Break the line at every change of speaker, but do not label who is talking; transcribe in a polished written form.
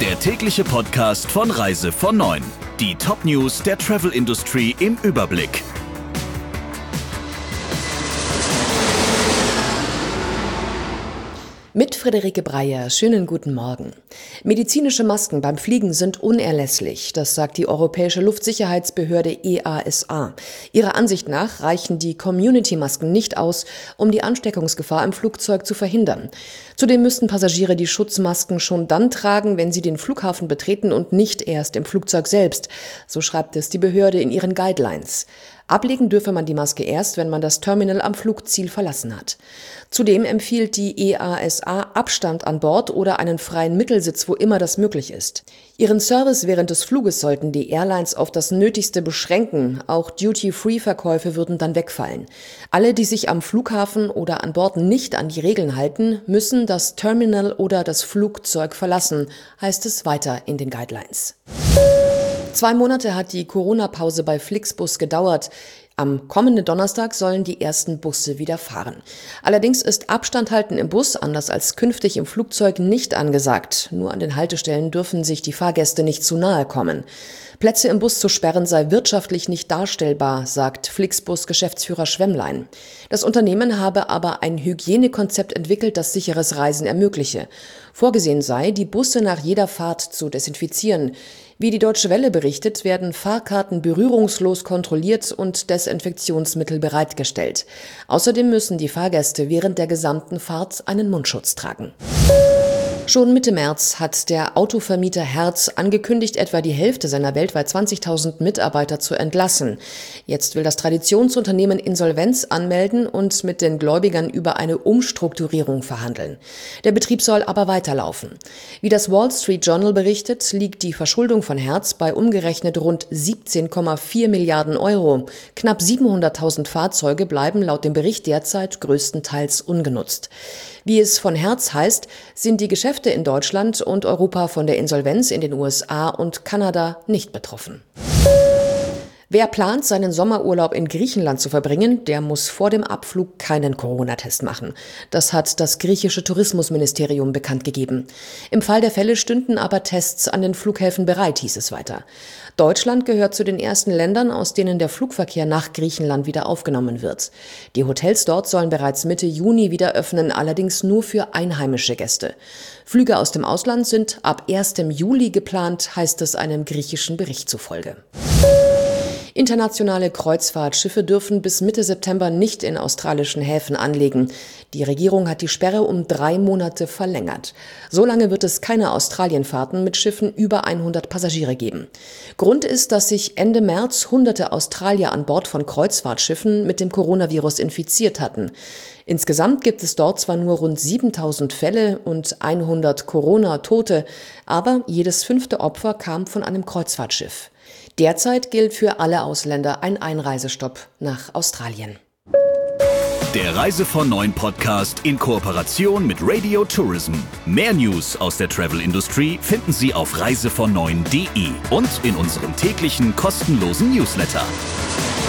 Der tägliche Podcast von Reise von 9. Die Top-News der Travel-Industrie im Überblick.
Mit Friederike Breyer, schönen guten Morgen. Medizinische Masken beim Fliegen sind unerlässlich, das sagt die Europäische Luftsicherheitsbehörde EASA. Ihrer Ansicht nach reichen die Community-Masken nicht aus, um die Ansteckungsgefahr im Flugzeug zu verhindern. Zudem müssten Passagiere die Schutzmasken schon dann tragen, wenn sie den Flughafen betreten und nicht erst im Flugzeug selbst. So schreibt es die Behörde in ihren Guidelines. Ablegen dürfe man die Maske erst, wenn man das Terminal am Flugziel verlassen hat. Zudem empfiehlt die EASA Abstand an Bord oder einen freien Mittelsitz, wo immer das möglich ist. Ihren Service während des Fluges sollten die Airlines auf das Nötigste beschränken. Auch Duty-Free-Verkäufe würden dann wegfallen. Alle, die sich am Flughafen oder an Bord nicht an die Regeln halten, müssen das Terminal oder das Flugzeug verlassen, heißt es weiter in den Guidelines. 2 Monate hat die Corona-Pause bei Flixbus gedauert. Am kommenden Donnerstag sollen die ersten Busse wieder fahren. Allerdings ist Abstand halten im Bus, anders als künftig im Flugzeug, nicht angesagt. Nur an den Haltestellen dürfen sich die Fahrgäste nicht zu nahe kommen. Plätze im Bus zu sperren sei wirtschaftlich nicht darstellbar, sagt Flixbus-Geschäftsführer Schwemmlein. Das Unternehmen habe aber ein Hygienekonzept entwickelt, das sicheres Reisen ermögliche. Vorgesehen sei, die Busse nach jeder Fahrt zu desinfizieren. Wie die Deutsche Welle berichtet, werden Fahrkarten berührungslos kontrolliert und Desinfektionsmittel bereitgestellt. Außerdem müssen die Fahrgäste während der gesamten Fahrt einen Mundschutz tragen. Schon Mitte März hat der Autovermieter Hertz angekündigt, etwa die Hälfte seiner weltweit 20.000 Mitarbeiter zu entlassen. Jetzt will das Traditionsunternehmen Insolvenz anmelden und mit den Gläubigern über eine Umstrukturierung verhandeln. Der Betrieb soll aber weiterlaufen. Wie das Wall Street Journal berichtet, liegt die Verschuldung von Hertz bei umgerechnet rund 17,4 Milliarden Euro. Knapp 700.000 Fahrzeuge bleiben laut dem Bericht derzeit größtenteils ungenutzt. Wie es von Hertz heißt, sind die Geschäfte in Deutschland und Europa von der Insolvenz in den USA und Kanada nicht betroffen. Wer plant, seinen Sommerurlaub in Griechenland zu verbringen, der muss vor dem Abflug keinen Corona-Test machen. Das hat das griechische Tourismusministerium bekannt gegeben. Im Fall der Fälle stünden aber Tests an den Flughäfen bereit, hieß es weiter. Deutschland gehört zu den ersten Ländern, aus denen der Flugverkehr nach Griechenland wieder aufgenommen wird. Die Hotels dort sollen bereits Mitte Juni wieder öffnen, allerdings nur für einheimische Gäste. Flüge aus dem Ausland sind ab 1. Juli geplant, heißt es einem griechischen Bericht zufolge. Internationale Kreuzfahrtschiffe dürfen bis Mitte September nicht in australischen Häfen anlegen. Die Regierung hat die Sperre um 3 Monate verlängert. Solange wird es keine Australienfahrten mit Schiffen über 100 Passagiere geben. Grund ist, dass sich Ende März Hunderte Australier an Bord von Kreuzfahrtschiffen mit dem Coronavirus infiziert hatten. Insgesamt gibt es dort zwar nur rund 7.000 Fälle und 100 Corona-Tote, aber jedes 5. Opfer kam von einem Kreuzfahrtschiff. Derzeit gilt für alle Ausländer ein Einreisestopp nach Australien.
Der Reise von 9 Podcast in Kooperation mit Radio Tourism. Mehr News aus der Travel-Industrie finden Sie auf reisevon9.de und in unserem täglichen kostenlosen Newsletter.